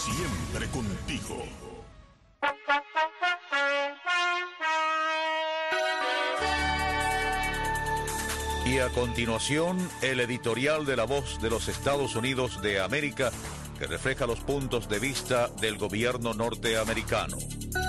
siempre contigo. Y a continuación, el editorial de La Voz de los Estados Unidos de América, que refleja los puntos de vista del gobierno norteamericano.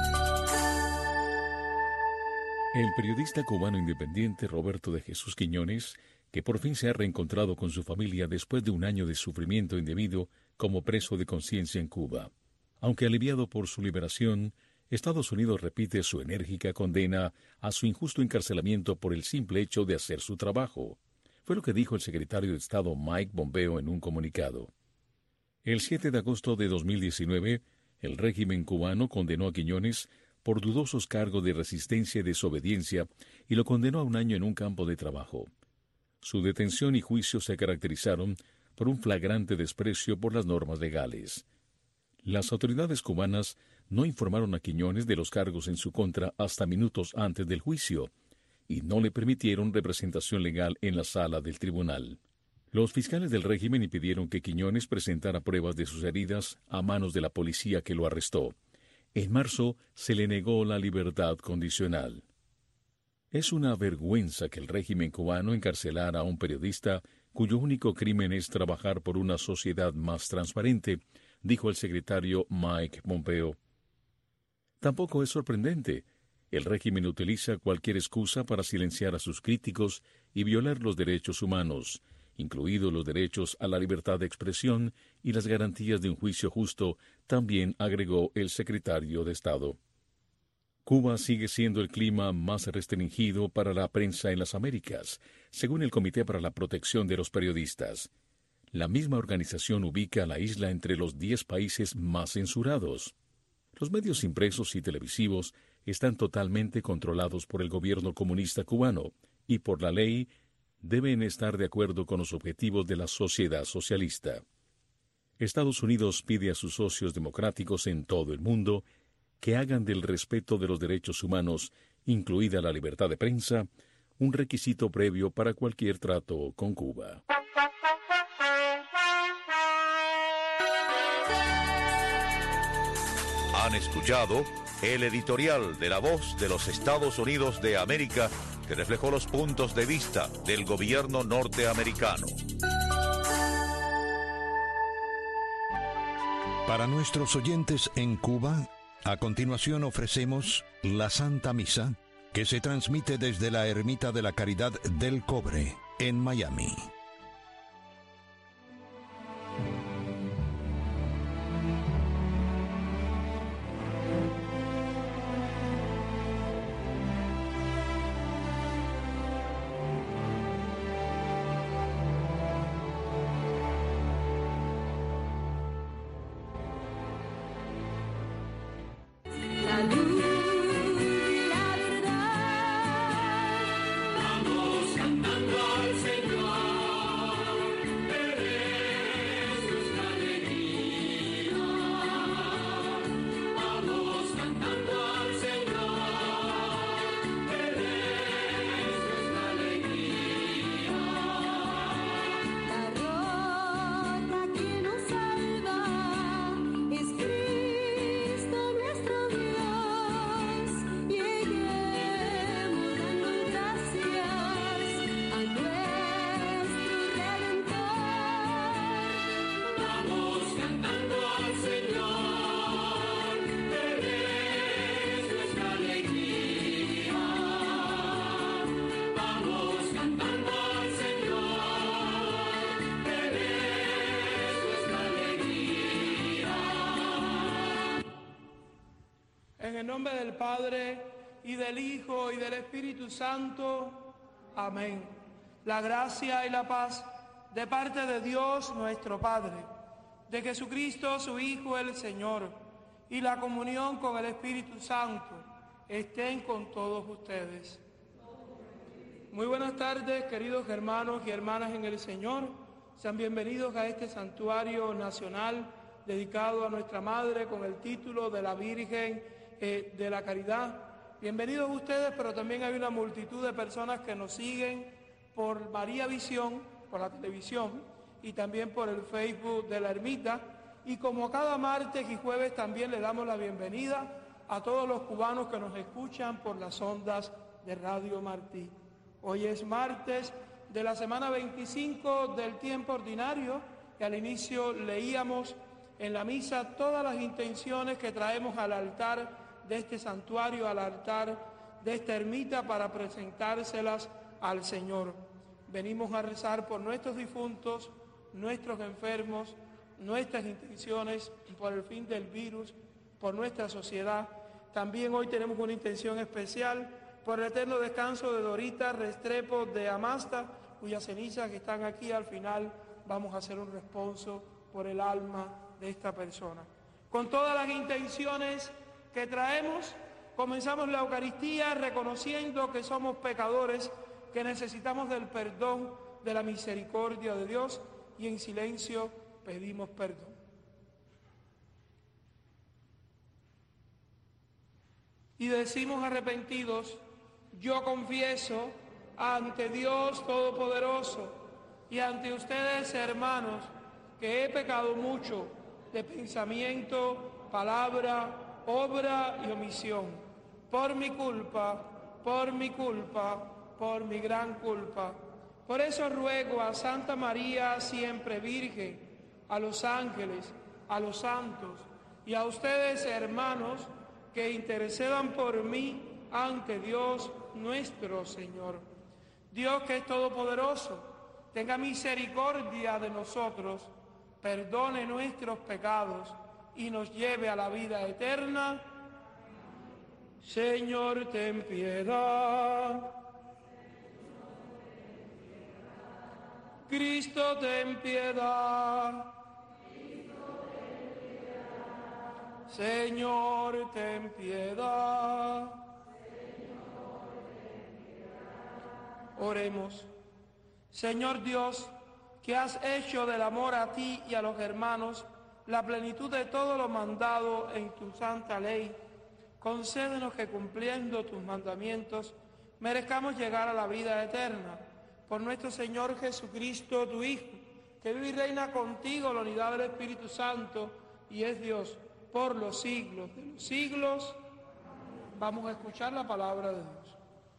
El periodista cubano independiente Roberto de Jesús Quiñones, que por fin se ha reencontrado con su familia después de un año de sufrimiento indebido como preso de conciencia en Cuba. Aunque aliviado por su liberación, Estados Unidos repite su enérgica condena a su injusto encarcelamiento por el simple hecho de hacer su trabajo. Fue lo que dijo el secretario de Estado Mike Pompeo en un comunicado. El 7 de agosto de 2019, el régimen cubano condenó a Quiñones por dudosos cargos de resistencia y desobediencia y lo condenó a un año en un campo de trabajo. Su detención y juicio se caracterizaron por un flagrante desprecio por las normas legales. Las autoridades cubanas no informaron a Quiñones de los cargos en su contra hasta minutos antes del juicio y no le permitieron representación legal en la sala del tribunal. Los fiscales del régimen impidieron que Quiñones presentara pruebas de sus heridas a manos de la policía que lo arrestó. En marzo se le negó la libertad condicional. Es una vergüenza que el régimen cubano encarcelara a un periodista cuyo único crimen es trabajar por una sociedad más transparente, dijo el secretario Mike Pompeo. Tampoco es sorprendente. El régimen utiliza cualquier excusa para silenciar a sus críticos y violar los derechos humanos, incluidos los derechos a la libertad de expresión y las garantías de un juicio justo, también agregó el secretario de Estado. Cuba sigue siendo el clima más restringido para la prensa en las Américas, según el Comité para la Protección de los Periodistas. La misma organización ubica a la isla entre los 10 países más censurados. Los medios impresos y televisivos están totalmente controlados por el gobierno comunista cubano y por la ley deben estar de acuerdo con los objetivos de la sociedad socialista. Estados Unidos pide a sus socios democráticos en todo el mundo que hagan del respeto de los derechos humanos, incluida la libertad de prensa, un requisito previo para cualquier trato con Cuba. Han escuchado el editorial de La Voz de los Estados Unidos de América, que reflejó los puntos de vista del gobierno norteamericano. Para nuestros oyentes en Cuba, a continuación ofrecemos la Santa Misa, que se transmite desde la Ermita de la Caridad del Cobre, en Miami. En el nombre del Padre, y del Hijo, y del Espíritu Santo. Amén. La gracia y la paz de parte de Dios nuestro Padre, de Jesucristo su Hijo el Señor, y la comunión con el Espíritu Santo estén con todos ustedes. Muy buenas tardes, queridos hermanos y hermanas en el Señor. Sean bienvenidos a este santuario nacional dedicado a nuestra Madre con el título de la Virgen de la Caridad. Bienvenidos ustedes, pero también hay una multitud de personas que nos siguen por María Visión, por la televisión, y también por el Facebook de la Ermita. Y como cada martes y jueves también le damos la bienvenida a todos los cubanos que nos escuchan por las ondas de Radio Martí. Hoy es martes de la semana 25 del tiempo ordinario y al inicio leíamos en la misa todas las intenciones que traemos al altar de este santuario, al altar de esta ermita para presentárselas al Señor. Venimos a rezar por nuestros difuntos, nuestros enfermos, nuestras intenciones por el fin del virus, por nuestra sociedad. También hoy tenemos una intención especial por el eterno descanso de Dorita Restrepo de Amasta, cuyas cenizas que están aquí al final vamos a hacer un responso por el alma de esta persona. Con todas las intenciones que traemos, comenzamos la Eucaristía reconociendo que somos pecadores, que necesitamos del perdón, de la misericordia de Dios y en silencio pedimos perdón. Y decimos arrepentidos: yo confieso ante Dios Todopoderoso y ante ustedes, hermanos, que he pecado mucho de pensamiento, palabra, obra y omisión, por mi culpa, por mi gran culpa. Por eso ruego a Santa María, siempre Virgen, a los ángeles, a los santos y a ustedes, hermanos, que intercedan por mí ante Dios nuestro Señor. Dios, que es todopoderoso, tenga misericordia de nosotros, perdone nuestros pecados y nos lleve a la vida eterna. Señor, ten piedad. Cristo, ten piedad. Señor, ten piedad. Oremos. Señor Dios, que has hecho del amor a ti y a los hermanos la plenitud de todo lo mandado en tu santa ley, concédenos que cumpliendo tus mandamientos merezcamos llegar a la vida eterna. Por nuestro Señor Jesucristo, tu Hijo, que vive y reina contigo en la unidad del Espíritu Santo y es Dios por los siglos de los siglos. Vamos a escuchar la palabra de Dios.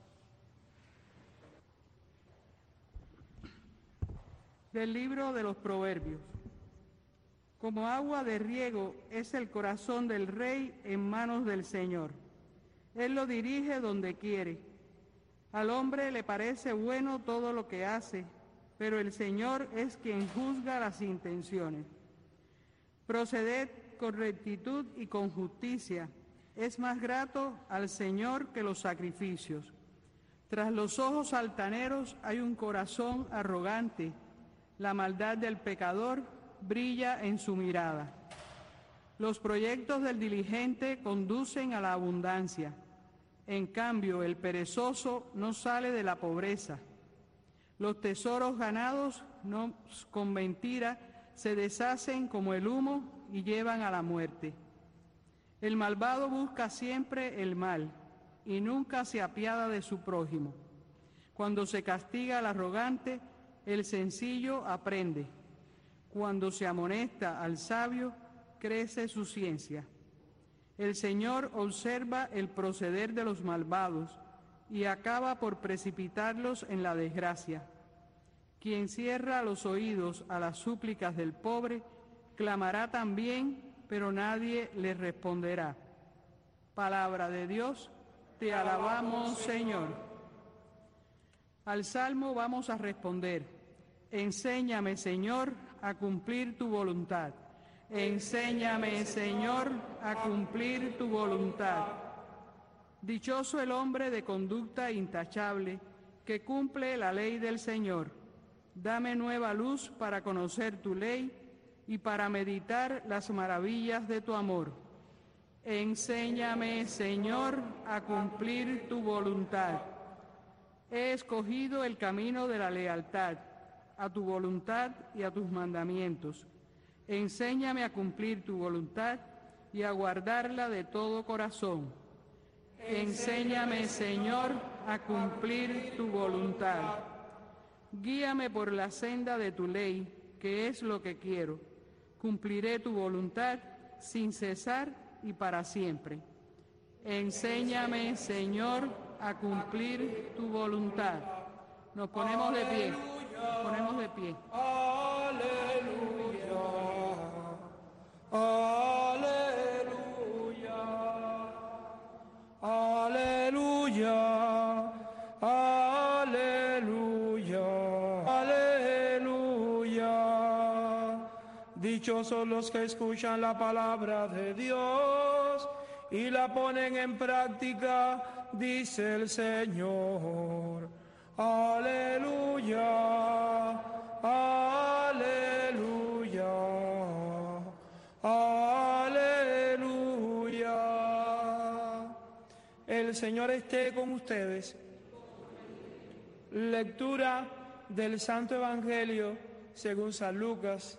Del libro de los Proverbios. Como agua de riego es el corazón del rey en manos del Señor. Él lo dirige donde quiere. Al hombre le parece bueno todo lo que hace, pero el Señor es quien juzga las intenciones. Proceded con rectitud y con justicia. Es más grato al Señor que los sacrificios. Tras los ojos altaneros hay un corazón arrogante. La maldad del pecador brilla en su mirada. Los proyectos del diligente conducen a la abundancia. En cambio, el perezoso no sale de la pobreza. Los tesoros ganados con mentira se deshacen como el humo y llevan a la muerte. El malvado busca siempre el mal y nunca se apiada de su prójimo. Cuando se castiga al arrogante, el sencillo aprende. Cuando se amonesta al sabio, crece su ciencia. El Señor observa el proceder de los malvados y acaba por precipitarlos en la desgracia. Quien cierra los oídos a las súplicas del pobre, clamará también, pero nadie le responderá. Palabra de Dios, te alabamos, Señor. Al Salmo vamos a responder: enséñame, Señor, a cumplir tu voluntad. Enséñame, Señor, a cumplir tu voluntad. Dichoso el hombre de conducta intachable, que cumple la ley del Señor. Dame nueva luz para conocer tu ley y para meditar las maravillas de tu amor. Enséñame, Señor, a cumplir tu voluntad. He escogido el camino de la lealtad, a tu voluntad y a tus mandamientos. Enséñame a cumplir tu voluntad y a guardarla de todo corazón. Enséñame, Señor, a cumplir tu voluntad. Guíame por la senda de tu ley, que es lo que quiero. Cumpliré tu voluntad sin cesar y para siempre. Enséñame, Señor, a cumplir tu voluntad. Nos ponemos de pie. Nos ponemos de pie. Aleluya. Aleluya. Aleluya. Aleluya. Aleluya. Dichosos los que escuchan la palabra de Dios y la ponen en práctica, dice el Señor. Aleluya, aleluya, aleluya. El Señor esté con ustedes. Lectura del Santo Evangelio según San Lucas.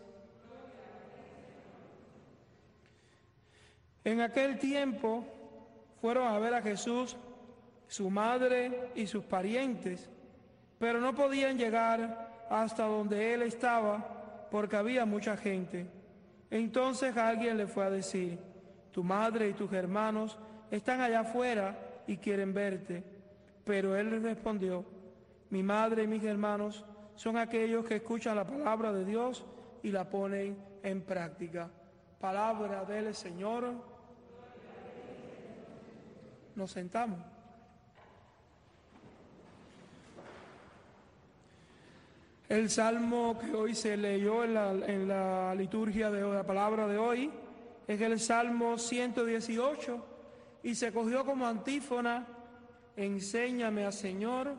En aquel tiempo fueron a ver a Jesús, su madre y sus parientes, pero no podían llegar hasta donde él estaba porque había mucha gente. Entonces alguien le fue a decir: tu madre y tus hermanos están allá afuera y quieren verte. Pero él les respondió: mi madre y mis hermanos son aquellos que escuchan la palabra de Dios y la ponen en práctica. Palabra del Señor. Nos sentamos. El salmo que hoy se leyó en la liturgia de la palabra de hoy es el Salmo 118 y se cogió como antífona: enséñame, Señor,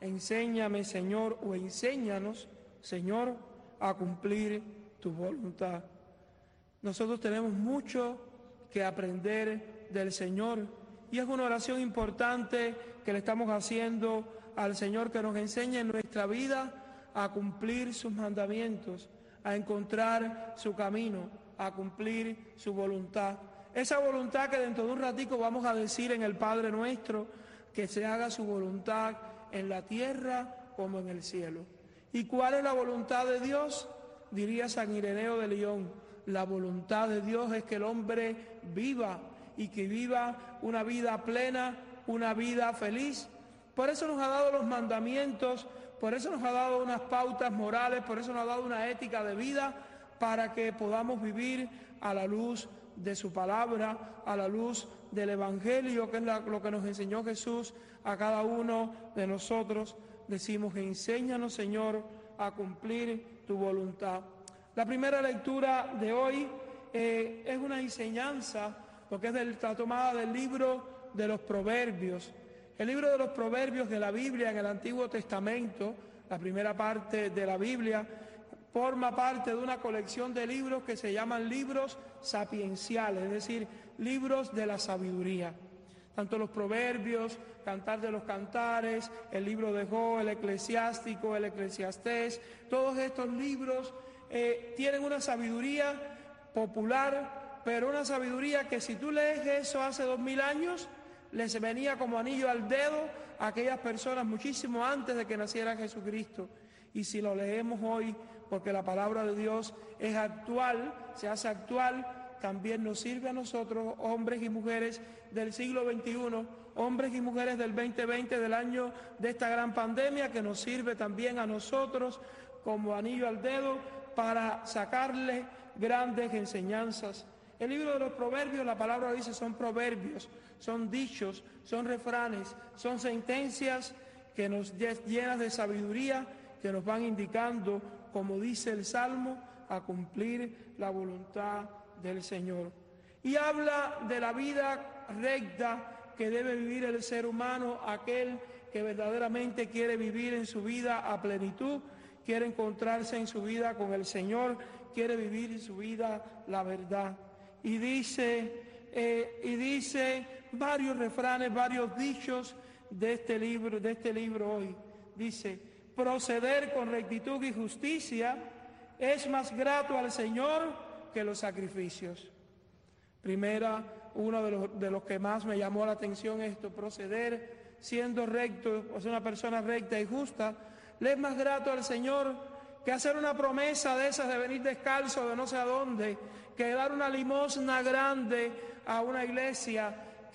o enséñanos, Señor, a cumplir tu voluntad. Nosotros tenemos mucho que aprender del Señor y es una oración importante que le estamos haciendo al Señor, que nos enseñe en nuestra vida a cumplir sus mandamientos, a encontrar su camino, a cumplir su voluntad. Esa voluntad que dentro de un ratico vamos a decir en el Padre Nuestro, que se haga su voluntad en la tierra como en el cielo. ¿Y cuál es la voluntad de Dios? Diría San Ireneo de León: la voluntad de Dios es que el hombre viva y que viva una vida plena, una vida feliz. Por eso nos ha dado los mandamientos, por eso nos ha dado unas pautas morales, por eso nos ha dado una ética de vida, para que podamos vivir a la luz de su palabra, a la luz del Evangelio, que es lo que nos enseñó Jesús a cada uno de nosotros. Decimos: enséñanos, Señor, a cumplir tu voluntad. La primera lectura de hoy es una enseñanza, porque está tomada del libro de los Proverbios. El libro de los Proverbios de la Biblia en el Antiguo Testamento, la primera parte de la Biblia, forma parte de una colección de libros que se llaman libros sapienciales, es decir, libros de la sabiduría. Tanto los Proverbios, Cantar de los Cantares, el libro de Job, el Eclesiástico, el Eclesiastés, todos estos libros tienen una sabiduría popular, pero una sabiduría que si tú lees eso hace 2000 años, les venía como anillo al dedo a aquellas personas muchísimo antes de que naciera Jesucristo. Y si lo leemos hoy, porque la palabra de Dios es actual, se hace actual, también nos sirve a nosotros, hombres y mujeres del siglo XXI, hombres y mujeres del 2020, del año de esta gran pandemia, que nos sirve también a nosotros como anillo al dedo para sacarle grandes enseñanzas. El libro de los Proverbios, la palabra dice, son proverbios, son dichos, son refranes, son sentencias que nos llenas de sabiduría, que nos van indicando, como dice el Salmo, a cumplir la voluntad del Señor. Y habla de la vida recta que debe vivir el ser humano, aquel que verdaderamente quiere vivir en su vida a plenitud, quiere encontrarse en su vida con el Señor, quiere vivir en su vida la verdad. Y dice varios refranes, varios dichos de este libro hoy. Dice: proceder con rectitud y justicia es más grato al Señor que los sacrificios. Primera, uno de los que más me llamó la atención esto: proceder siendo recto, o sea, una persona recta y justa, le es más grato al Señor que hacer una promesa de esas de venir descalzo de no sé a dónde, que dar una limosna grande a una iglesia,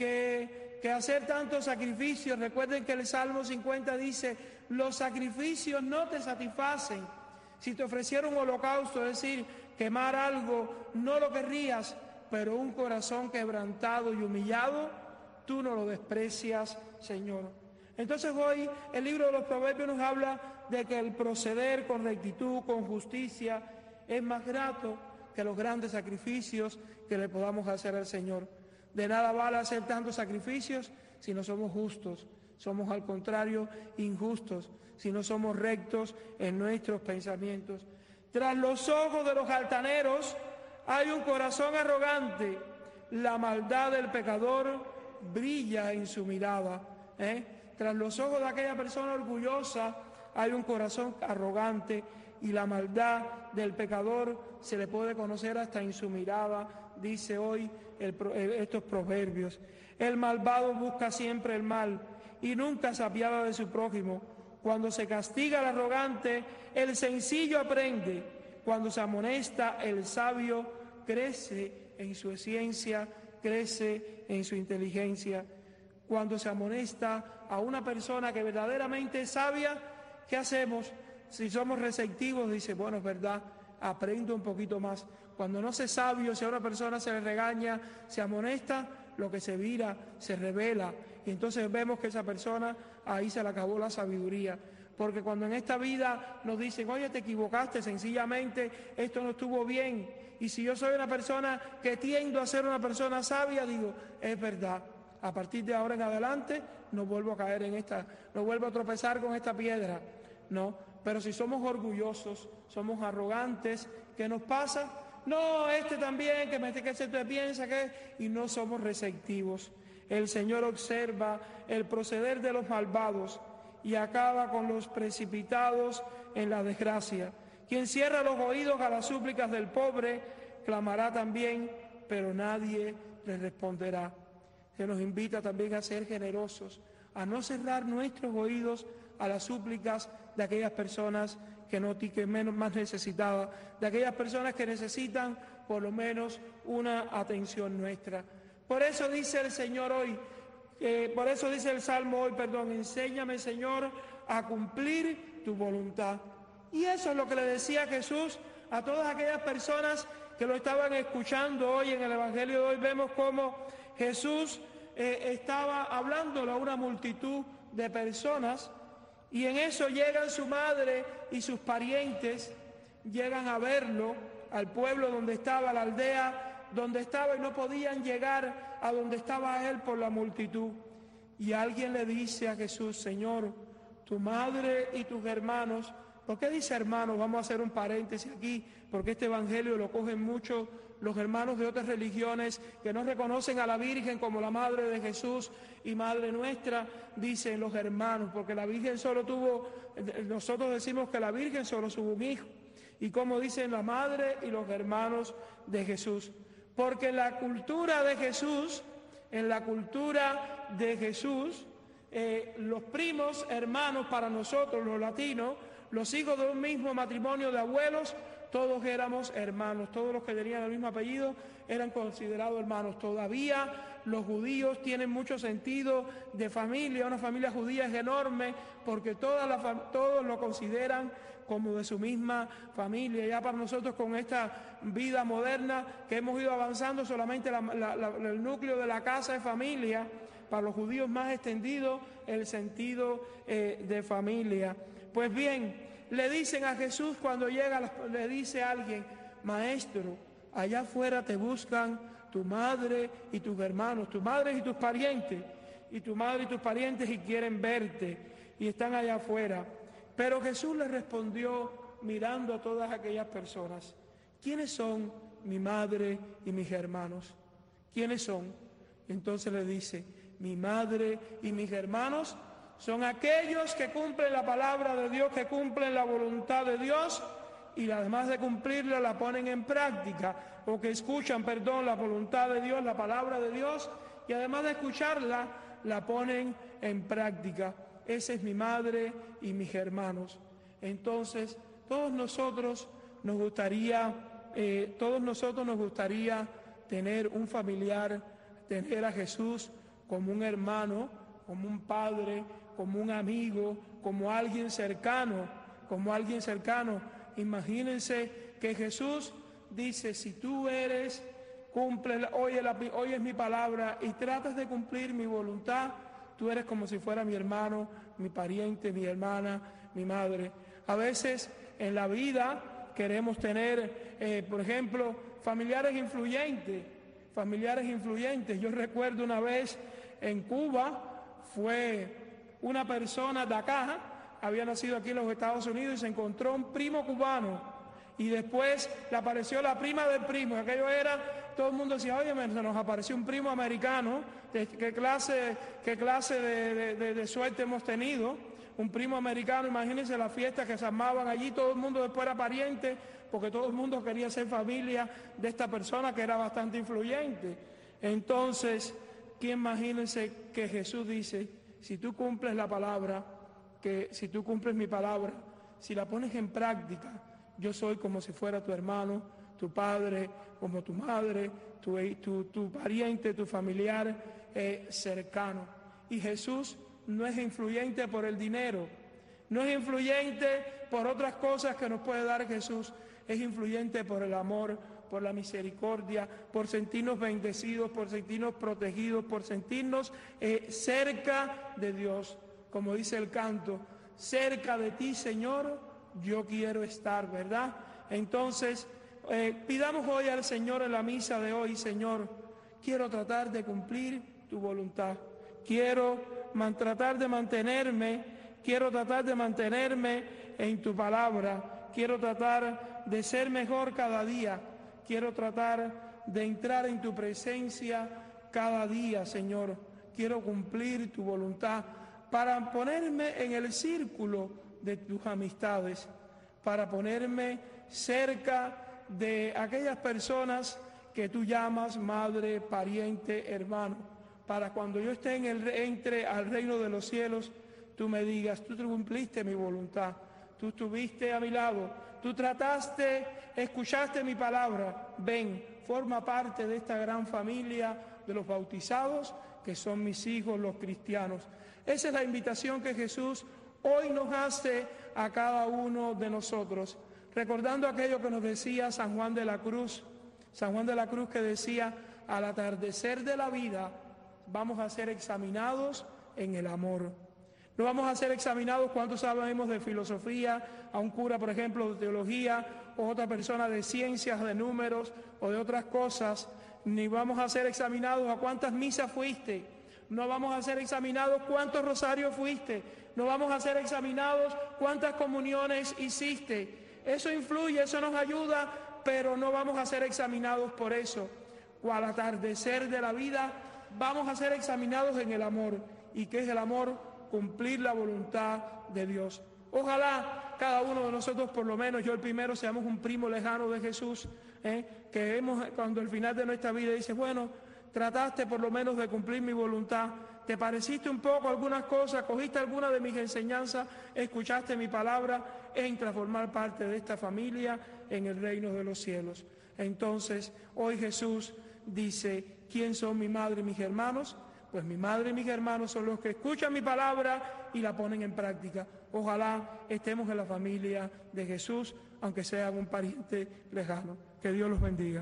que hacer tantos sacrificios. Recuerden que el Salmo 50 dice, los sacrificios no te satisfacen. Si te ofreciera un holocausto, es decir, quemar algo, no lo querrías, pero un corazón quebrantado y humillado, tú no lo desprecias, Señor. Entonces hoy el libro de los Proverbios nos habla de que el proceder con rectitud, con justicia, es más grato que los grandes sacrificios que le podamos hacer al Señor. De nada vale hacer tantos sacrificios si no somos justos, somos al contrario injustos, si no somos rectos en nuestros pensamientos. Tras los ojos de los altaneros hay un corazón arrogante, la maldad del pecador brilla en su mirada. Tras los ojos de aquella persona orgullosa hay un corazón arrogante y la maldad del pecador se le puede conocer hasta en su mirada, dice hoy estos proverbios. El malvado busca siempre el mal y nunca se apiada de su prójimo. Cuando se castiga al arrogante, el sencillo aprende. Cuando se amonesta, el sabio crece en su ciencia, crece en su inteligencia. Cuando se amonesta a una persona que verdaderamente es sabia, ¿qué hacemos? Si somos receptivos, dice, bueno, es verdad, aprendo un poquito más. Cuando no se sabio, si a una persona se le regaña, se amonesta, lo que se vira, se revela. Y entonces vemos que esa persona, ahí se le acabó la sabiduría. Porque cuando en esta vida nos dicen, oye, te equivocaste, sencillamente esto no estuvo bien. Y si yo soy una persona que tiendo a ser una persona sabia, digo, es verdad. A partir de ahora en adelante no vuelvo a caer en esta, no vuelvo a tropezar con esta piedra. No, pero si somos orgullosos, somos arrogantes, ¿qué nos pasa? No, este también, que se te piensa que... Y no somos receptivos. El Señor observa el proceder de los malvados y acaba con los precipitados en la desgracia. Quien cierra los oídos a las súplicas del pobre, clamará también, pero nadie le responderá. Se nos invita también a ser generosos, a no cerrar nuestros oídos a las súplicas de aquellas personas que menos más necesitadas, de aquellas personas que necesitan por lo menos una atención nuestra. Por eso dice el Señor hoy, por eso dice el Salmo hoy, enséñame, Señor, a cumplir tu voluntad. Y eso es lo que le decía Jesús a todas aquellas personas que lo estaban escuchando hoy en el Evangelio de hoy. Vemos cómo Jesús estaba hablándole a una multitud de personas y en eso llegan su madre y sus parientes, llegan a verlo al pueblo donde estaba, a la aldea donde estaba, y no podían llegar a donde estaba él por la multitud. Y alguien le dice a Jesús, Señor, tu madre y tus hermanos. ¿Por qué dice hermanos? Vamos a hacer un paréntesis aquí, porque este evangelio lo cogen mucho los hermanos de otras religiones que no reconocen a la Virgen como la madre de Jesús y madre nuestra, dicen los hermanos, porque la Virgen solo tuvo, nosotros decimos que la Virgen solo tuvo un hijo, y como dicen la madre y los hermanos de Jesús, porque en la cultura de Jesús, los primos hermanos para nosotros los latinos, los hijos de un mismo matrimonio de abuelos, todos éramos hermanos, todos los que tenían el mismo apellido eran considerados hermanos. Todavía los judíos tienen mucho sentido de familia, una familia judía es enorme porque todos lo consideran como de su misma familia. Ya para nosotros con esta vida moderna que hemos ido avanzando, solamente el núcleo de la casa es familia. Para los judíos más extendido el sentido de familia. Pues bien, le dicen a Jesús cuando llega, le dice a alguien, maestro, allá afuera te buscan tu madre y tus hermanos, tu madre y tus parientes, y quieren verte, y están allá afuera. Pero Jesús le respondió mirando a todas aquellas personas, ¿quiénes son mi madre y mis hermanos? ¿Quiénes son? Entonces le dice, mi madre y mis hermanos son aquellos que cumplen la palabra de Dios, que cumplen la voluntad de Dios y además de cumplirla la ponen en práctica, o que escuchan, la voluntad de Dios, la palabra de Dios, y además de escucharla, la ponen en práctica. Esa es mi madre y mis hermanos. Entonces todos nosotros nos gustaría tener un familiar, tener a Jesús como un hermano, como un padre, como un amigo, como alguien cercano, Imagínense que Jesús dice, si tú oyes mi palabra y tratas de cumplir mi voluntad, tú eres como si fuera mi hermano, mi pariente, mi hermana, mi madre. A veces en la vida queremos tener, por ejemplo, familiares influyentes. Yo recuerdo una vez en Cuba, fue una persona de acá, había nacido aquí en los Estados Unidos y se encontró un primo cubano. Y después le apareció la prima del primo. Aquello era, todo el mundo decía, oye, se nos apareció un primo americano. ¿Qué clase de suerte hemos tenido? Un primo americano, imagínense la fiesta que se armaban allí, todo el mundo después era pariente, porque todo el mundo quería ser familia de esta persona que era bastante influyente. Entonces, imagínense que Jesús dice, si tú cumples la palabra, si tú cumples mi palabra, si la pones en práctica, yo soy como si fuera tu hermano, tu padre, como tu madre, tu pariente, tu familiar cercano. Y Jesús no es influyente por el dinero, no es influyente por otras cosas que nos puede dar Jesús, es influyente por el amor, por la misericordia, por sentirnos bendecidos, por sentirnos protegidos, por sentirnos cerca de Dios. Como dice el canto, cerca de ti, Señor, yo quiero estar, ¿verdad? Entonces, pidamos hoy al Señor en la misa de hoy, Señor, quiero tratar de cumplir tu voluntad, quiero tratar de mantenerme en tu palabra, quiero tratar de ser mejor cada día, quiero tratar de entrar en tu presencia cada día, Señor, quiero cumplir tu voluntad para ponerme en el círculo de tus amistades, para ponerme cerca de aquellas personas que tú llamas madre, pariente, hermano, para cuando yo entre al reino de los cielos, tú me digas, tú cumpliste mi voluntad, tú estuviste a mi lado, tú escuchaste mi palabra, ven, forma parte de esta gran familia de los bautizados, que son mis hijos, los cristianos. Esa es la invitación que Jesús hoy nos hace a cada uno de nosotros, recordando aquello que nos decía San Juan de la Cruz que decía, al atardecer de la vida vamos a ser examinados en el amor. No vamos a ser examinados cuánto sabemos de filosofía, a un cura, por ejemplo, de teología, o otra persona de ciencias, de números o de otras cosas, ni vamos a ser examinados a cuántas misas fuiste, no vamos a ser examinados cuántos rosarios fuiste, no vamos a ser examinados cuántas comuniones hiciste. Eso influye, eso nos ayuda, pero no vamos a ser examinados por eso. O al atardecer de la vida vamos a ser examinados en el amor. ¿Y qué es el amor? Cumplir la voluntad de Dios. Ojalá cada uno de nosotros, por lo menos yo el primero, seamos un primo lejano de Jesús, que cuando al final de nuestra vida dice, bueno, trataste por lo menos de cumplir mi voluntad, te pareciste un poco a algunas cosas, cogiste algunas de mis enseñanzas, escuchaste mi palabra, entra a formar parte de esta familia en el reino de los cielos. Entonces, hoy Jesús dice, ¿quién son mi madre y mis hermanos? Pues mi madre y mis hermanos son los que escuchan mi palabra y la ponen en práctica. Ojalá estemos en la familia de Jesús, aunque sea un pariente lejano. Que Dios los bendiga.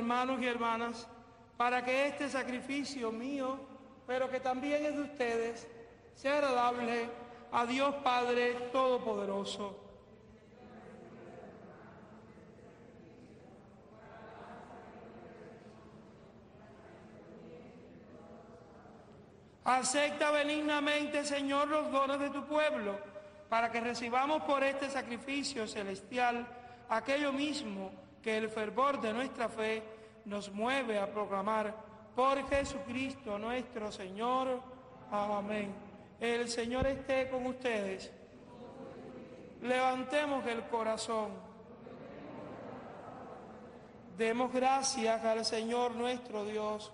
hermanos y hermanas, para que este sacrificio mío, pero que también es de ustedes, sea agradable a Dios Padre Todopoderoso. Acepta benignamente, Señor, los dones de tu pueblo, para que recibamos por este sacrificio celestial aquello mismo que el fervor de nuestra fe nos mueve a proclamar. Por Jesucristo nuestro Señor. Amén. El Señor esté con ustedes. Levantemos el corazón. Demos gracias al Señor nuestro Dios.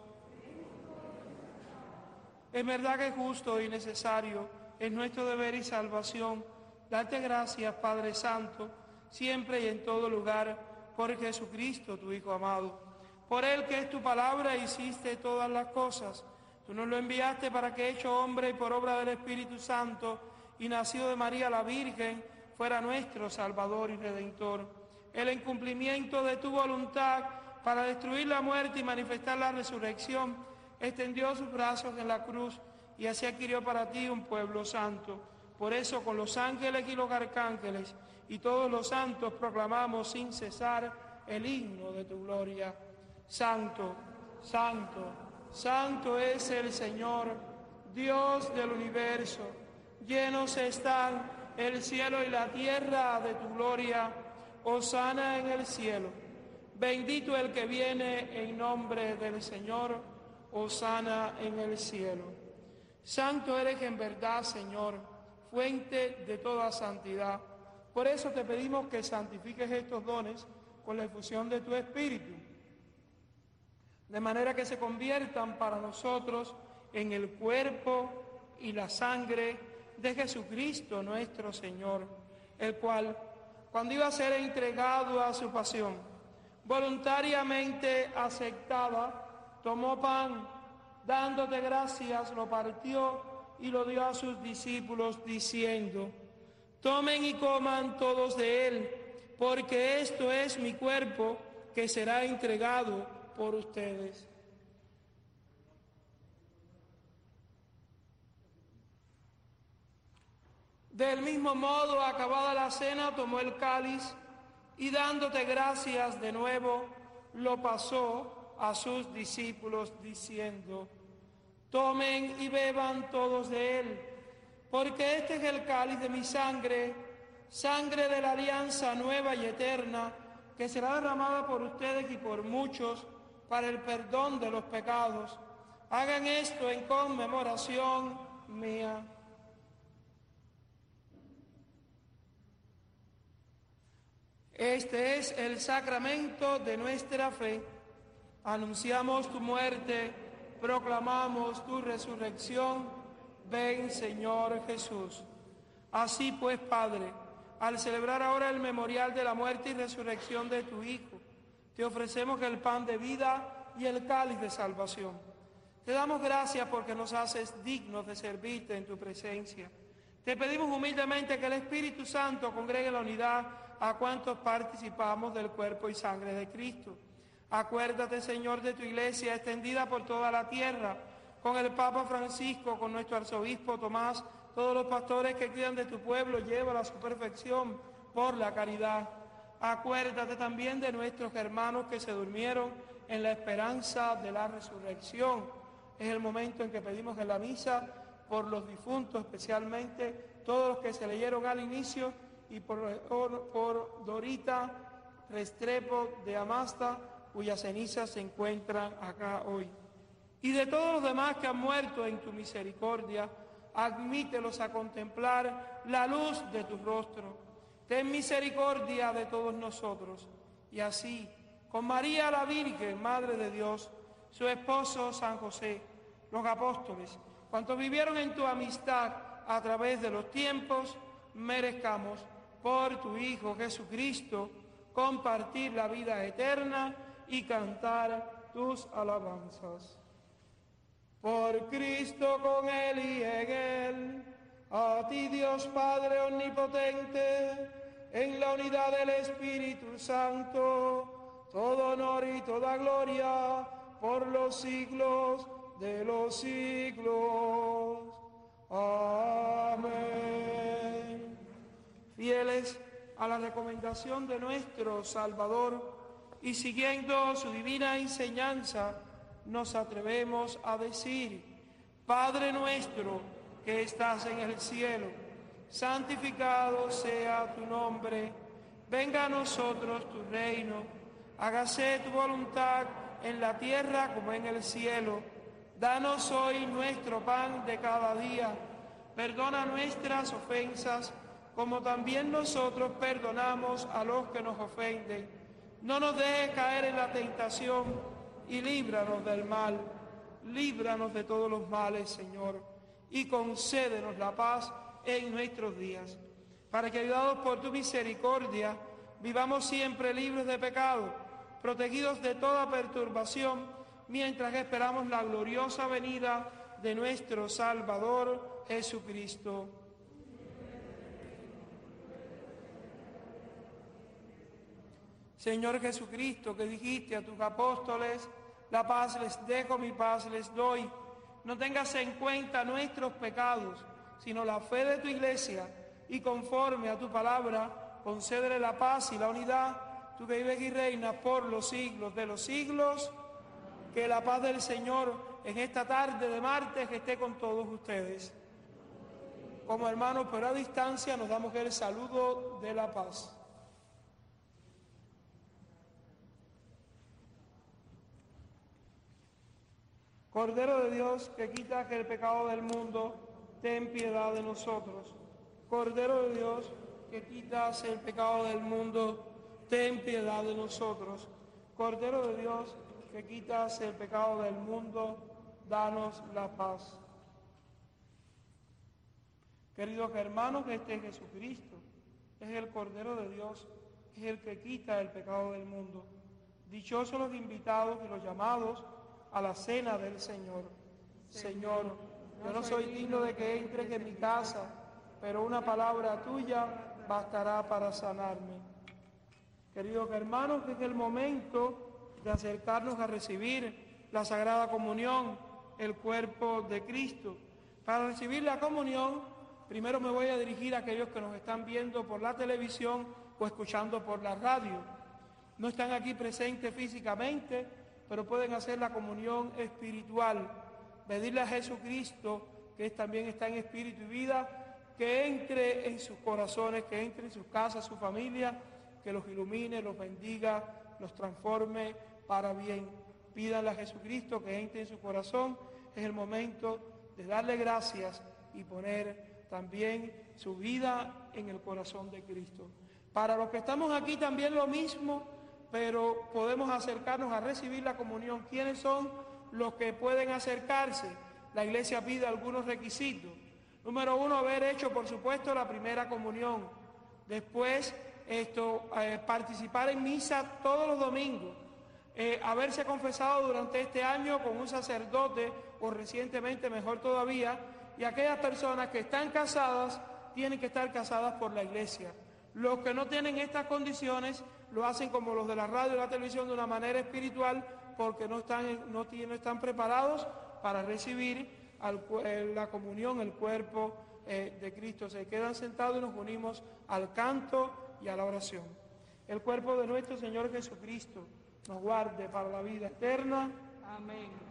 Es verdad que es justo y necesario, es nuestro deber y salvación, darte gracias, Padre Santo, siempre y en todo lugar, por Jesucristo, tu Hijo amado. Por Él, que es tu palabra, hiciste todas las cosas. Tú nos lo enviaste para que, hecho hombre y por obra del Espíritu Santo, y nacido de María la Virgen, fuera nuestro Salvador y Redentor. El incumplimiento de tu voluntad para destruir la muerte y manifestar la resurrección, extendió sus brazos en la cruz y así adquirió para ti un pueblo santo. Por eso, con los ángeles y los arcángeles y todos los santos proclamamos sin cesar el himno de tu gloria. Santo, santo, santo es el Señor, Dios del universo. Llenos están el cielo y la tierra de tu gloria. Hosana en el cielo. Bendito el que viene en nombre del Señor. Hosana en el cielo. Santo eres en verdad, Señor, fuente de toda santidad. Por eso te pedimos que santifiques estos dones con la efusión de tu Espíritu, de manera que se conviertan para nosotros en el cuerpo y la sangre de Jesucristo nuestro Señor, el cual, cuando iba a ser entregado a su pasión, voluntariamente aceptaba, tomó pan, dándote gracias, lo partió y lo dio a sus discípulos, diciendo: tomen y coman todos de él, porque esto es mi cuerpo que será entregado por ustedes. Del mismo modo, acabada la cena, tomó el cáliz y dándote gracias de nuevo, lo pasó a sus discípulos diciendo: tomen y beban todos de él, porque este es el cáliz de mi sangre, sangre de la alianza nueva y eterna, que será derramada por ustedes y por muchos para el perdón de los pecados. Hagan esto en conmemoración mía. Este es el sacramento de nuestra fe. Anunciamos tu muerte, proclamamos tu resurrección. Ven, Señor Jesús. Así pues, Padre, al celebrar ahora el memorial de la muerte y resurrección de tu Hijo, te ofrecemos el pan de vida y el cáliz de salvación. Te damos gracias porque nos haces dignos de servirte en tu presencia. Te pedimos humildemente que el Espíritu Santo congregue la unidad a cuantos participamos del cuerpo y sangre de Cristo. Acuérdate, Señor, de tu iglesia extendida por toda la tierra, con el Papa Francisco, con nuestro arzobispo Tomás, todos los pastores que cuidan de tu pueblo, llévala a su perfección por la caridad. Acuérdate también de nuestros hermanos que se durmieron en la esperanza de la resurrección. Es el momento en que pedimos en la misa por los difuntos, especialmente todos los que se leyeron al inicio, y por Dorita Restrepo de Amasta, cuyas cenizas se encuentran acá hoy. Y de todos los demás que han muerto en tu misericordia, admítelos a contemplar la luz de tu rostro. Ten misericordia de todos nosotros. Y así, con María la Virgen, Madre de Dios, su esposo San José, los apóstoles, cuantos vivieron en tu amistad a través de los tiempos, merezcamos, por tu Hijo Jesucristo, compartir la vida eterna y cantar tus alabanzas. Por Cristo, con Él y en Él, a ti Dios Padre omnipotente, en la unidad del Espíritu Santo, todo honor y toda gloria por los siglos de los siglos. Amén. Fieles a la recomendación de nuestro Salvador y siguiendo su divina enseñanza, nos atrevemos a decir: Padre nuestro que estás en el cielo, santificado sea tu nombre, venga a nosotros tu reino, hágase tu voluntad en la tierra como en el cielo. Danos hoy nuestro pan de cada día, perdona nuestras ofensas, como también nosotros perdonamos a los que nos ofenden. No nos dejes caer en la tentación y líbranos del mal. Líbranos de todos los males, Señor, y concédenos la paz en nuestros días, para que, ayudados por tu misericordia, vivamos siempre libres de pecado, protegidos de toda perturbación, mientras que esperamos la gloriosa venida de nuestro Salvador Jesucristo. Señor Jesucristo, que dijiste a tus apóstoles: la paz les dejo, mi paz les doy. No tengas en cuenta nuestros pecados, sino la fe de tu Iglesia, y conforme a tu palabra, concédele la paz y la unidad, tú que vives y reinas por los siglos de los siglos. Que la paz del Señor en esta tarde de martes esté con todos ustedes. Como hermanos, pero a distancia, nos damos el saludo de la paz. Cordero de Dios, que quitas el pecado del mundo, ten piedad de nosotros. Cordero de Dios, que quitas el pecado del mundo, ten piedad de nosotros. Cordero de Dios, que quitas el pecado del mundo, danos la paz. Queridos hermanos, este Jesucristo es el Cordero de Dios, es el que quita el pecado del mundo. Dichosos los invitados y los llamados a la cena del Señor. Señor, yo no soy digno de que entres en mi casa, pero una palabra tuya bastará para sanarme. Queridos hermanos, que es el momento de acercarnos a recibir la Sagrada Comunión, el cuerpo de Cristo. Para recibir la comunión, primero me voy a dirigir a aquellos que nos están viendo por la televisión o escuchando por la radio. No están aquí presentes físicamente, pero pueden hacer la comunión espiritual. Pedirle a Jesucristo, que también está en espíritu y vida, que entre en sus corazones, que entre en sus casas, su familia, que los ilumine, los bendiga, los transforme para bien. Pídanle a Jesucristo que entre en su corazón. Es el momento de darle gracias y poner también su vida en el corazón de Cristo. Para los que estamos aquí también lo mismo, pero podemos acercarnos a recibir la comunión. ¿Quiénes son los que pueden acercarse? La Iglesia pide algunos requisitos. Número 1, haber hecho, por supuesto, la primera comunión. Después, participar en misa todos los domingos. Haberse confesado durante este año con un sacerdote, o recientemente, mejor todavía. Y aquellas personas que están casadas, tienen que estar casadas por la Iglesia. Los que no tienen estas condiciones lo hacen como los de la radio y la televisión, de una manera espiritual, porque no están preparados para recibir la comunión, el cuerpo de Cristo. Se quedan sentados y nos unimos al canto y a la oración. El cuerpo de nuestro Señor Jesucristo nos guarde para la vida eterna. Amén.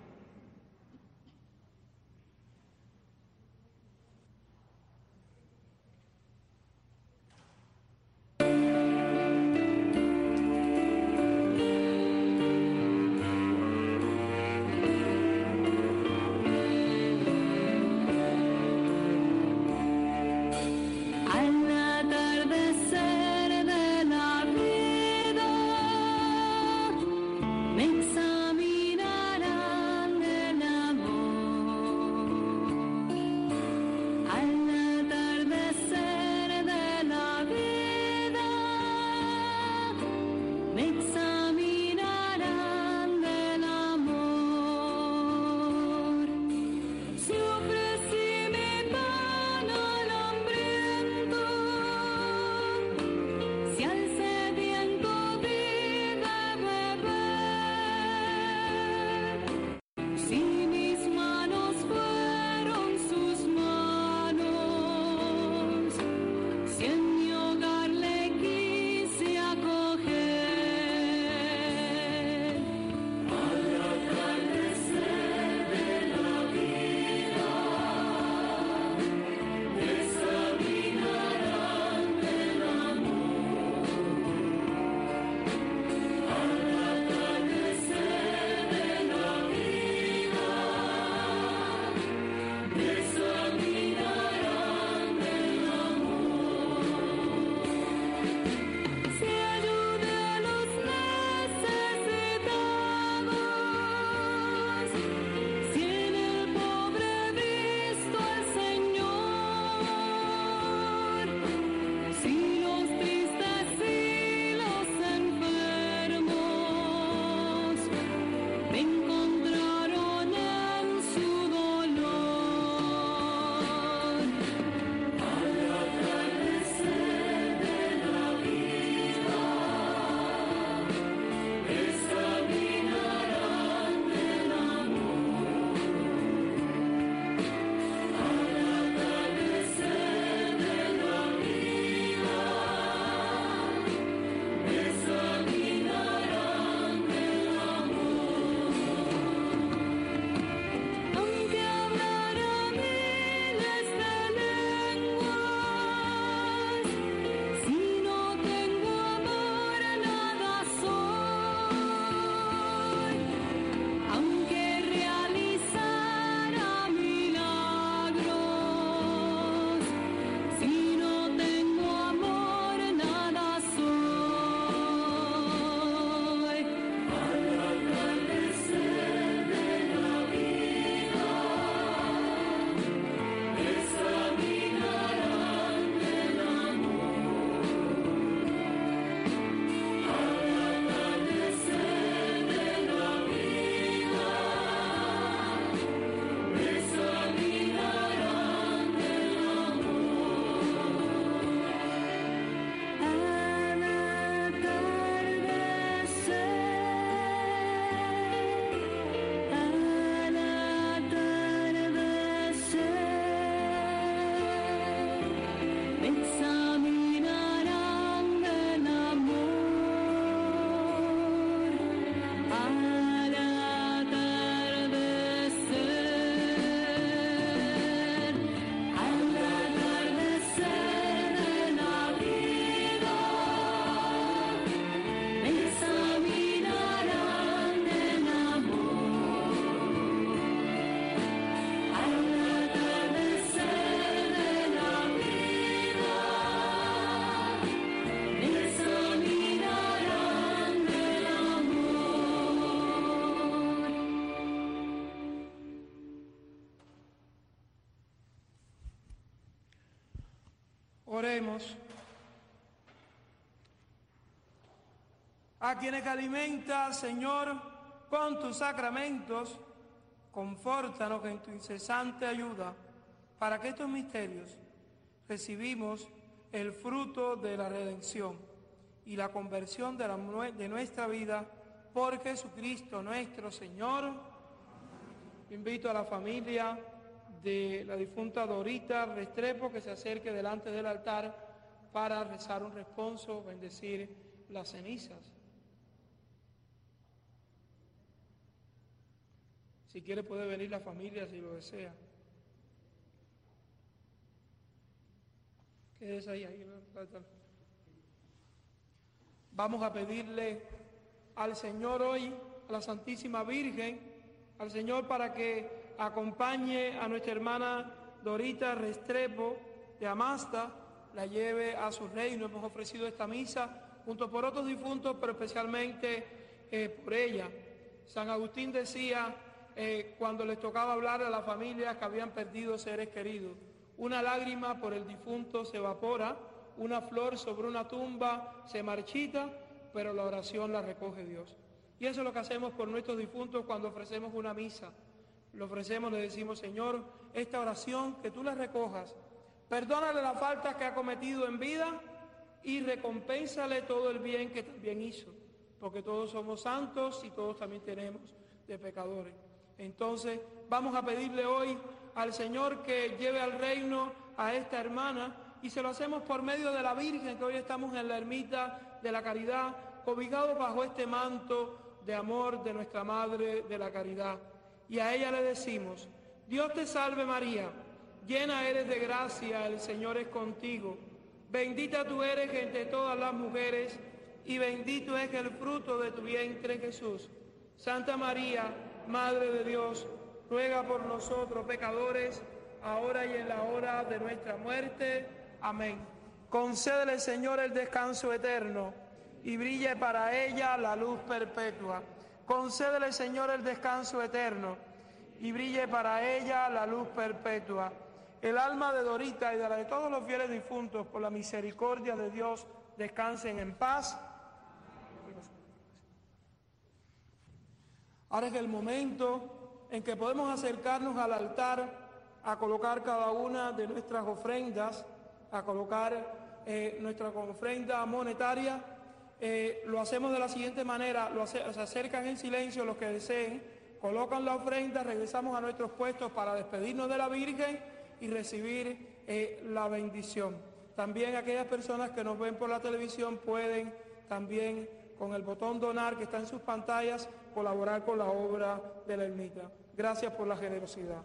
Me examinará Oremos. A quienes alimentas, Señor, con tus sacramentos, confórtanos en tu incesante ayuda, para que estos misterios recibimos el fruto de la redención y la conversión de nuestra vida por Jesucristo nuestro Señor. Invito a la familia de la difunta Dorita Restrepo que se acerque delante del altar para rezar un responso, bendecir las cenizas. Si quiere puede venir la familia si lo desea. Quédese ahí. Vamos a pedirle al Señor hoy, a la Santísima Virgen, al Señor para que acompañe a nuestra hermana Dorita Restrepo de Amasta, la lleve a su reino. Hemos ofrecido esta misa junto por otros difuntos, pero especialmente por ella. San Agustín decía, cuando les tocaba hablar a las familias que habían perdido seres queridos: una lágrima por el difunto se evapora, una flor sobre una tumba se marchita, pero la oración la recoge Dios. Y eso es lo que hacemos por nuestros difuntos cuando ofrecemos una misa. Lo ofrecemos, le decimos: Señor, esta oración que tú la recojas, perdónale las faltas que ha cometido en vida y recompénsale todo el bien que también hizo, porque todos somos santos y todos también tenemos de pecadores. Entonces vamos a pedirle hoy al Señor que lleve al reino a esta hermana, y se lo hacemos por medio de la Virgen, que hoy estamos en la ermita de la Caridad, cobijados bajo este manto de amor de nuestra Madre de la Caridad. Y a ella le decimos: Dios te salve María, llena eres de gracia, el Señor es contigo. Bendita tú eres entre todas las mujeres, y bendito es el fruto de tu vientre Jesús. Santa María, Madre de Dios, ruega por nosotros pecadores, ahora y en la hora de nuestra muerte. Amén. Concédele, Señor, el descanso eterno, y brille para ella la luz perpetua. Concédele, Señor, el descanso eterno, y brille para ella la luz perpetua. El alma de Dorita y de la de todos los fieles difuntos, por la misericordia de Dios, descansen en paz. Ahora es el momento en que podemos acercarnos al altar a colocar cada una de nuestras ofrendas, a colocar nuestra ofrenda monetaria. Lo hacemos de la siguiente manera: se acercan en silencio los que deseen, colocan la ofrenda, regresamos a nuestros puestos para despedirnos de la Virgen y recibir la bendición. También aquellas personas que nos ven por la televisión pueden también, con el botón donar que está en sus pantallas, colaborar con la obra de la ermita. Gracias por la generosidad.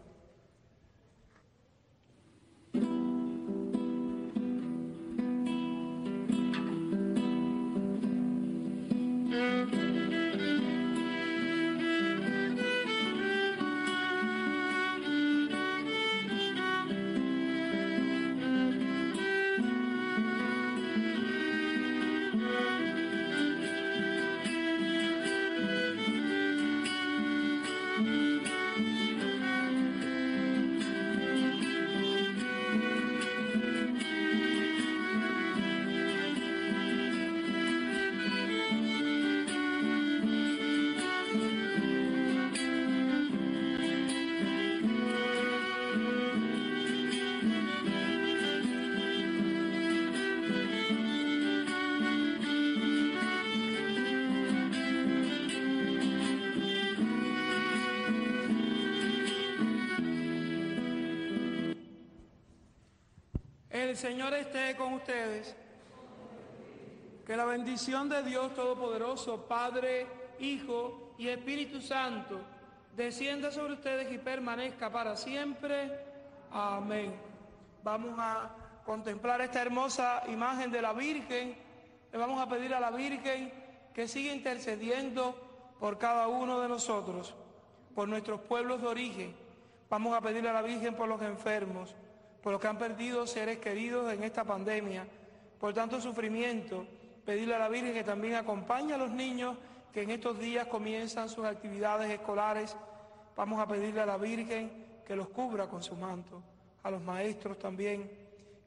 El Señor esté con ustedes. Que la bendición de Dios Todopoderoso, Padre, Hijo y Espíritu Santo, descienda sobre ustedes y permanezca para siempre. Amén. Vamos a contemplar esta hermosa imagen de la Virgen. Le vamos a pedir a la Virgen que siga intercediendo por cada uno de nosotros, por nuestros pueblos de origen. Vamos a pedirle a la Virgen por los enfermos, por los que han perdido seres queridos en esta pandemia, por tanto sufrimiento. Pedirle a la Virgen que también acompañe a los niños que en estos días comienzan sus actividades escolares. Vamos a pedirle a la Virgen que los cubra con su manto, a los maestros también,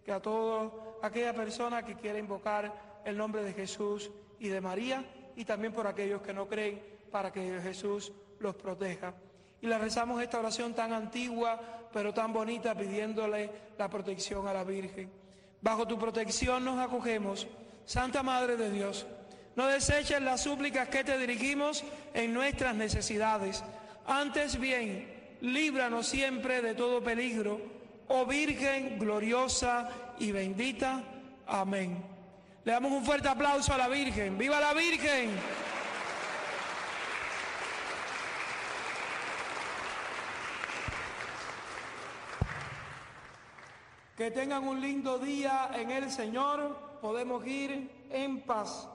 que a toda aquella persona que quiera invocar el nombre de Jesús y de María, y también por aquellos que no creen, para que Jesús los proteja. Y le rezamos esta oración tan antigua, pero tan bonita, pidiéndole la protección a la Virgen. Bajo tu protección nos acogemos, Santa Madre de Dios. No deseches las súplicas que te dirigimos en nuestras necesidades. Antes bien, líbranos siempre de todo peligro, oh Virgen gloriosa y bendita. Amén. Le damos un fuerte aplauso a la Virgen. ¡Viva la Virgen! Que tengan un lindo día en el Señor. Podemos ir en paz.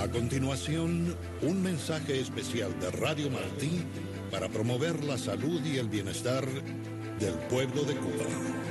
A continuación, un mensaje especial de Radio Martí para promover la salud y el bienestar del pueblo de Cuba.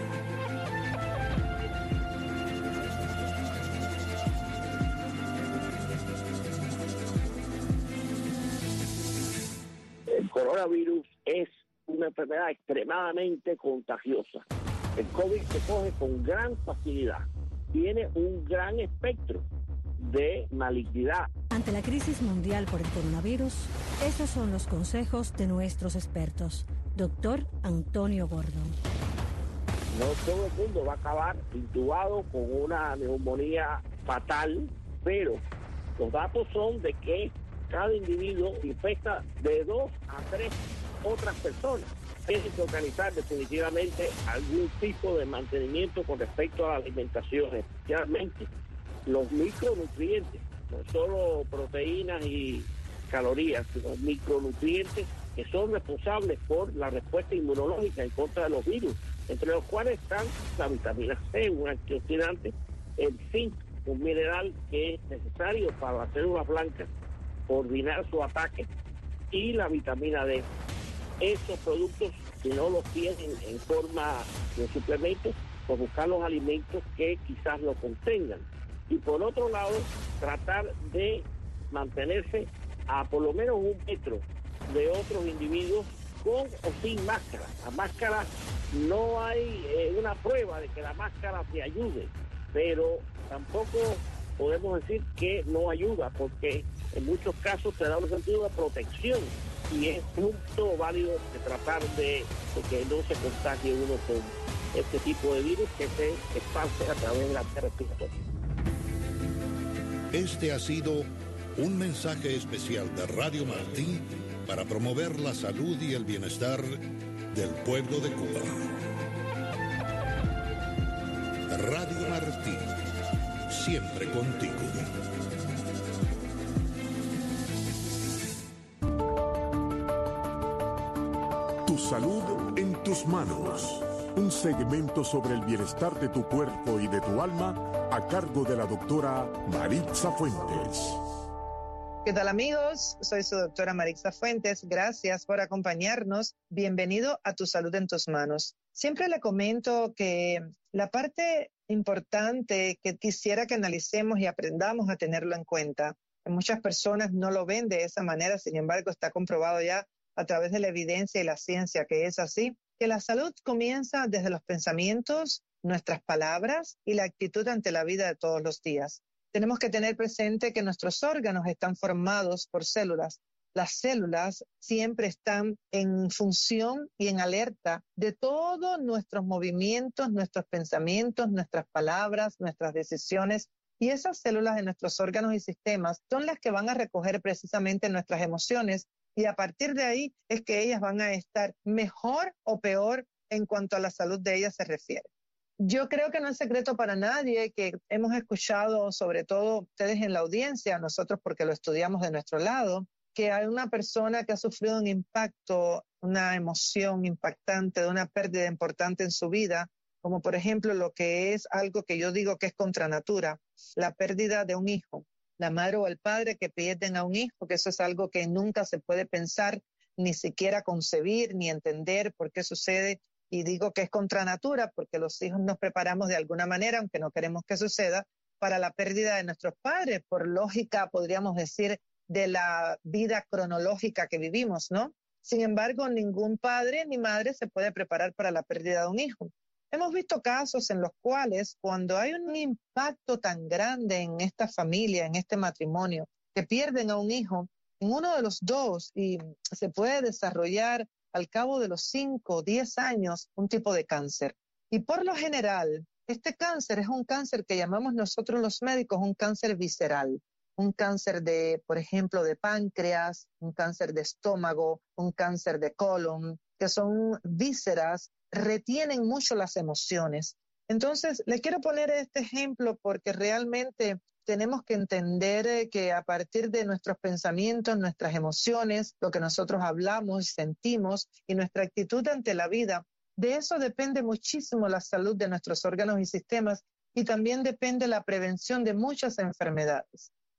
El coronavirus es una enfermedad extremadamente contagiosa. El COVID se coge con gran facilidad. Tiene un gran espectro de malignidad. Ante la crisis mundial por el coronavirus, esos son los consejos de nuestros expertos. Doctor Antonio Gordon. No todo el mundo va a acabar intubado con una neumonía fatal, pero los datos son de que cada individuo infecta de 2 a 3 otras personas. Tienen que organizar definitivamente algún tipo de mantenimiento con respecto a la alimentación, especialmente los micronutrientes, no solo proteínas y calorías, sino micronutrientes que son responsables por la respuesta inmunológica en contra de los virus, entre los cuales están la vitamina C, un antioxidante, el zinc, un mineral que es necesario para las células blancas coordinar su ataque, y la vitamina D. Estos productos, si no los tienen en forma de suplementos, pues buscar los alimentos que quizás lo contengan. Y por otro lado, tratar de mantenerse a por lo menos 1 metro de otros individuos con o sin máscara. La máscara, no hay una prueba de que la máscara te ayude, pero tampoco podemos decir que no ayuda, porque en muchos casos te da un sentido de protección y es justo válido de tratar de que no se contagie uno con este tipo de virus que se esparce a través de la vía respiratoria. Este ha sido un mensaje especial de Radio Martí para promover la salud y el bienestar del pueblo de Cuba. Radio Martí, siempre contigo. Tu salud en tus manos. Un segmento sobre el bienestar de tu cuerpo y de tu alma a cargo de la doctora Maritza Fuentes. ¿Qué tal, amigos? Soy su doctora Maritza Fuentes. Gracias por acompañarnos. Bienvenido a Tu Salud en tus Manos. Siempre le comento que la parte importante que quisiera que analicemos y aprendamos a tenerlo en cuenta. Muchas personas no lo ven de esa manera, sin embargo está comprobado ya a través de la evidencia y la ciencia que es así, que la salud comienza desde los pensamientos, nuestras palabras y la actitud ante la vida de todos los días. Tenemos que tener presente que nuestros órganos están formados por células. Las células siempre están en función y en alerta de todos nuestros movimientos, nuestros pensamientos, nuestras palabras, nuestras decisiones. Y esas células de nuestros órganos y sistemas son las que van a recoger precisamente nuestras emociones, y a partir de ahí es que ellas van a estar mejor o peor en cuanto a la salud de ellas se refiere. Yo creo que no es secreto para nadie que hemos escuchado, sobre todo ustedes en la audiencia, nosotros porque lo estudiamos de nuestro lado, que hay una persona que ha sufrido un impacto, una emoción impactante de una pérdida importante en su vida, como por ejemplo lo que es algo que yo digo que es contra natura, la pérdida de un hijo. La madre o el padre que pierden a un hijo, que eso es algo que nunca se puede pensar, ni siquiera concebir, ni entender por qué sucede. Y digo que es contra natura porque los hijos nos preparamos de alguna manera, aunque no queremos que suceda, para la pérdida de nuestros padres, por lógica, podríamos decir, de la vida cronológica que vivimos, ¿no? Sin embargo, ningún padre ni madre se puede preparar para la pérdida de un hijo. Hemos visto casos en los cuales cuando hay un impacto tan grande en esta familia, en este matrimonio, que pierden a un hijo, en uno de los dos y se puede desarrollar al cabo de los 5 o 10 años un tipo de cáncer. Y por lo general, este cáncer es un cáncer que llamamos nosotros los médicos un cáncer visceral. Un cáncer de, por ejemplo, de páncreas, un cáncer de estómago, un cáncer de colon, que son vísceras, retienen mucho las emociones. Entonces, le quiero poner este ejemplo porque realmente tenemos que entender que a partir de nuestros pensamientos, nuestras emociones, lo que nosotros hablamos, sentimos y nuestra actitud ante la vida, de eso depende muchísimo la salud de nuestros órganos y sistemas y también depende la prevención de muchas enfermedades.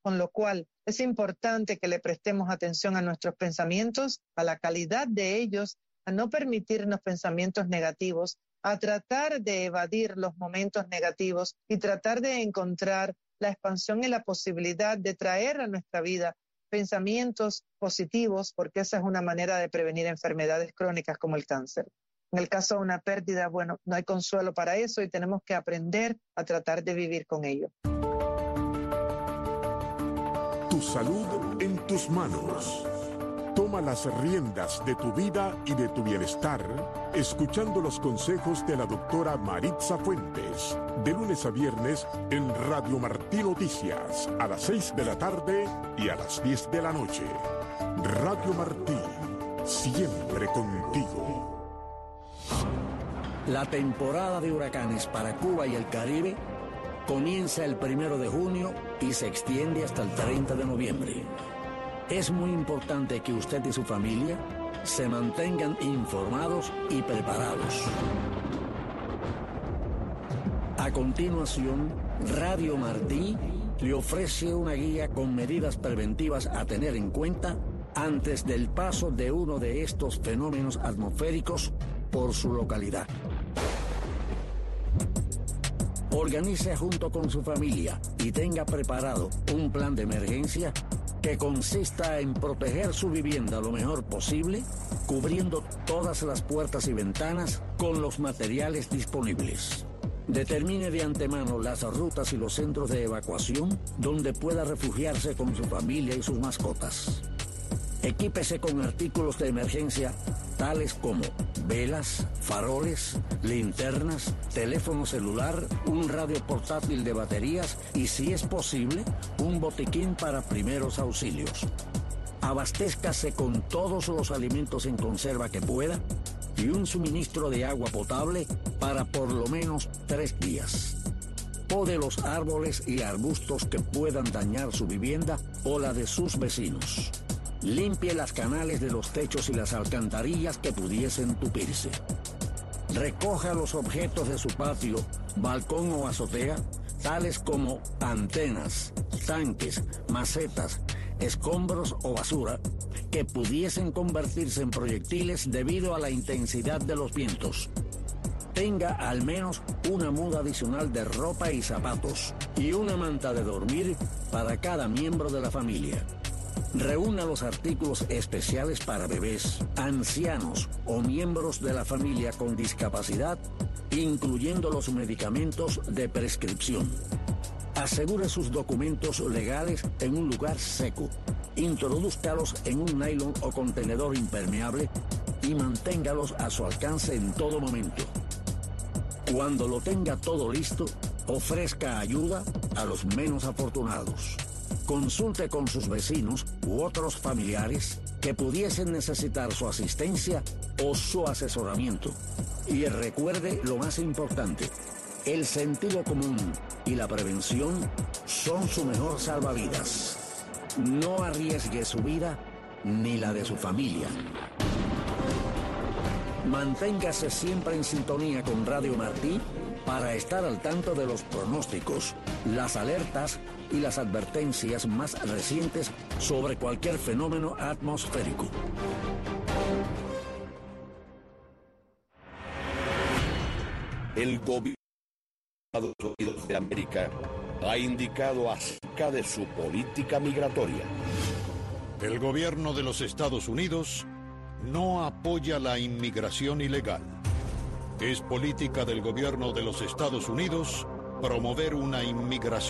con lo cual es importante que le prestemos atención a nuestros pensamientos, a la calidad de ellos, a no permitirnos pensamientos negativos, a tratar de evadir los momentos negativos y tratar de encontrar la expansión y la posibilidad de traer a nuestra vida pensamientos positivos, porque esa es una manera de prevenir enfermedades crónicas como el cáncer. En el caso de una pérdida, bueno, no hay consuelo para eso y tenemos que aprender a tratar de vivir con ello. Tu salud en tus manos. Toma las riendas de tu vida y de tu bienestar, escuchando los consejos de la doctora Maritza Fuentes, de lunes a viernes en Radio Martí Noticias, a las 6 de la tarde y a las 10 de la noche. Radio Martí, siempre contigo. La temporada de huracanes para Cuba y el Caribe comienza el 1 de junio y se extiende hasta el 30 de noviembre. Es muy importante que usted y su familia se mantengan informados y preparados. A continuación, Radio Martí le ofrece una guía con medidas preventivas a tener en cuenta antes del paso de uno de estos fenómenos atmosféricos por su localidad. Organice junto con su familia y tenga preparado un plan de emergencia que consista en proteger su vivienda lo mejor posible, cubriendo todas las puertas y ventanas con los materiales disponibles. Determine de antemano las rutas y los centros de evacuación donde pueda refugiarse con su familia y sus mascotas. Equípese con artículos de emergencia tales como velas, faroles, linternas, teléfono celular, un radio portátil de baterías y, si es posible, un botiquín para primeros auxilios. Abastézcase con todos los alimentos en conserva que pueda y un suministro de agua potable para por lo menos 3 días. Pode los árboles y arbustos que puedan dañar su vivienda o la de sus vecinos. Limpie las canales de los techos y las alcantarillas que pudiesen tupirse. Recoja los objetos de su patio, balcón o azotea, tales como antenas, tanques, macetas, escombros o basura, que pudiesen convertirse en proyectiles debido a la intensidad de los vientos. Tenga al menos una muda adicional de ropa y zapatos y una manta de dormir para cada miembro de la familia. Reúna los artículos especiales para bebés, ancianos o miembros de la familia con discapacidad, incluyendo los medicamentos de prescripción. Asegure sus documentos legales en un lugar seco. Introdúzcalos en un nylon o contenedor impermeable y manténgalos a su alcance en todo momento. Cuando lo tenga todo listo, ofrezca ayuda a los menos afortunados. Consulte con sus vecinos u otros familiares que pudiesen necesitar su asistencia o su asesoramiento. Y recuerde lo más importante: el sentido común y la prevención son su mejor salvavidas. No arriesgue su vida ni la de su familia. Manténgase siempre en sintonía con Radio Martí para estar al tanto de los pronósticos, las alertas y las advertencias más recientes sobre cualquier fenómeno atmosférico. El gobierno de Estados Unidos de América ha indicado acerca de su política migratoria. El gobierno de los Estados Unidos no apoya la inmigración ilegal. Es política del gobierno de los Estados Unidos promover una inmigración